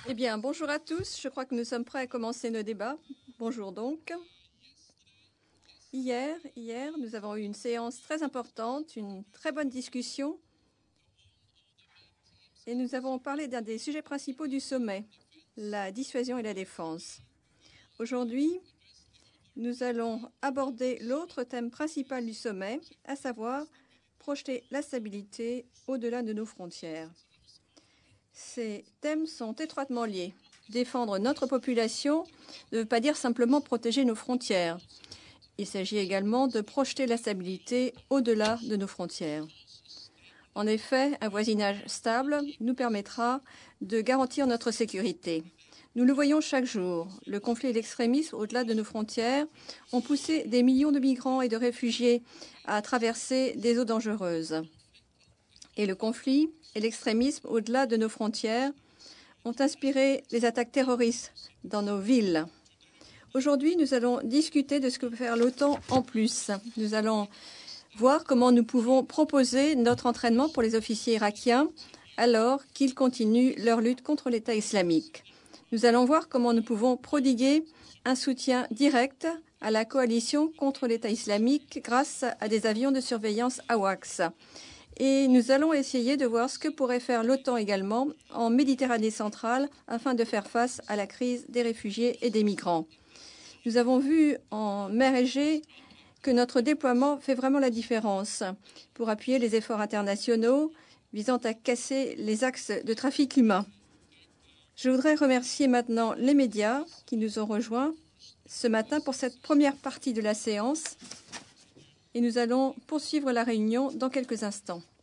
Eh bien, bonjour à tous. Je crois que nous sommes prêts à commencer nos débats. Bonjour donc. Hier, nous avons eu une séance très importante, une très bonne discussion. Et nous avons parlé d'un des sujets principaux du sommet, la dissuasion et la défense. Aujourd'hui, nous allons aborder l'autre thème principal du sommet, à savoir projeter la stabilité au-delà de nos frontières. Ces thèmes sont étroitement liés. Défendre notre population ne veut pas dire simplement protéger nos frontières. Il s'agit également de projeter la stabilité au-delà de nos frontières. En effet, un voisinage stable nous permettra de garantir notre sécurité. Nous le voyons chaque jour. Le conflit et l'extrémisme au-delà de nos frontières ont poussé des millions de migrants et de réfugiés à traverser des eaux dangereuses. Et le conflit et l'extrémisme au-delà de nos frontières ont inspiré les attaques terroristes dans nos villes. Aujourd'hui, nous allons discuter de ce que peut faire l'OTAN en plus. Nous allons voir comment nous pouvons proposer notre entraînement pour les officiers irakiens alors qu'ils continuent leur lutte contre l'État islamique. Nous allons voir comment nous pouvons prodiguer un soutien direct à la coalition contre l'État islamique grâce à des avions de surveillance AWACS. Et nous allons essayer de voir ce que pourrait faire l'OTAN également en Méditerranée centrale afin de faire face à la crise des réfugiés et des migrants. Nous avons vu en mer Égée que notre déploiement fait vraiment la différence pour appuyer les efforts internationaux visant à casser les axes de trafic humain. Je voudrais remercier maintenant les médias qui nous ont rejoints ce matin pour cette première partie de la séance et nous allons poursuivre la réunion dans quelques instants.